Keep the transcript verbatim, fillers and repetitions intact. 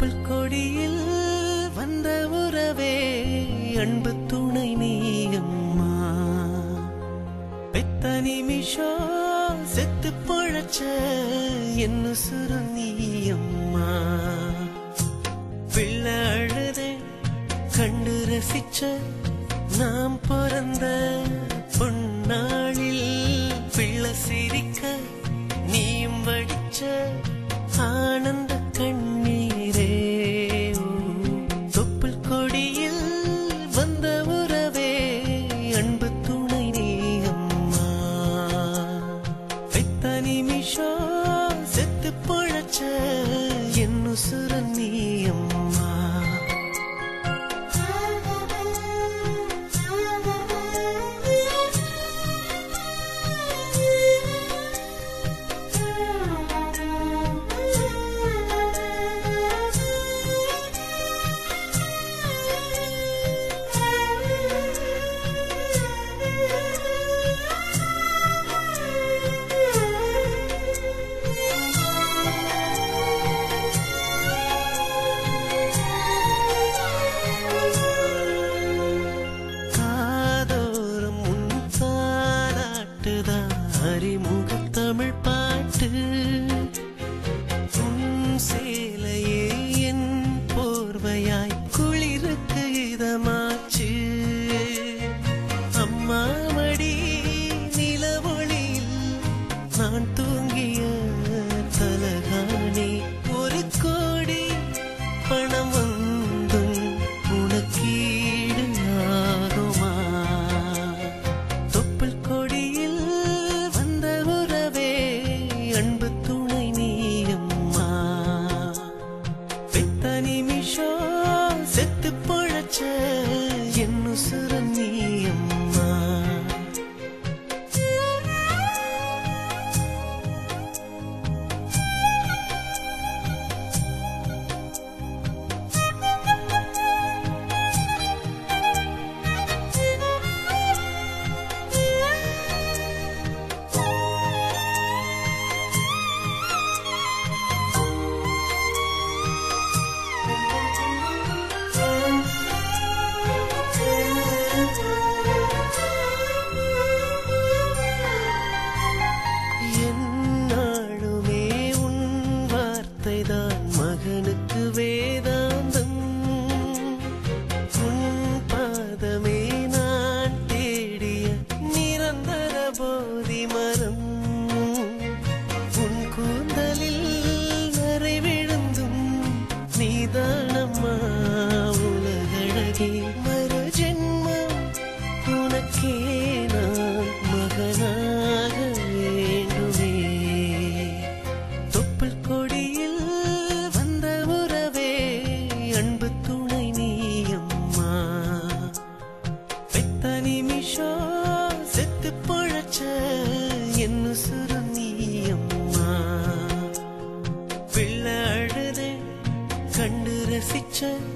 தொப்புள் கொடியில் வந்த உறவே அன்பு துணை நீயம்மா. பெத்த நிமிஷம் செத்து பொழச்ச என்ன சுரு நீயம்மா. பிள்ளை அழுதே கண்டு ரசிச்ச நாம் பிறந்த பொன்னாளில் பிள்ளை சிரிக்க நீயும் வடிச்ச ஆனந்த கண்ணீரே. தொப்புள் கொடியில் வந்த உறவே அன்பு துணை நீயம்மா. பெத்த நிமிஷம் செத்து பொழச்ச என்ன சுரு நீயம்மா. அறிமுக தமிழ் பாட்டு உன் சேலையே என் போர்வையாய் குளிருக்கு இதமாச்சு. அம்மா மடி நிலவொளியில் நான் தூங்கிய தலகாணி ஒரு கோடி பணம் வந்தும் உனக்கீடு ஆகுமா. தொப்புள் கொடியில் அன்பு துணை நீயம்மா. பெத்த நிமிஷம் செத்து பொழச்ச என்ன சுரு நீயம்மா. மகனுக்கு வேதாந்தம் உன் பாதமே நான் தேடிய நிரந்தர போதி மரம். உன் கூந்தலில் நரை விழுந்தும் நீதானம்மா உலகழகே. மறு ஜென்மம் உனக்கே நான் மகனாக வேண்டுமே. தொப்புள் கொடியில் அன்பு துணை நீயம்மா. பெத்த நிமிஷம் செத்து பொழச்ச என்ன சுரு நீயம்மா. பிள்ளை அழுதே கண்டு ரசிச்ச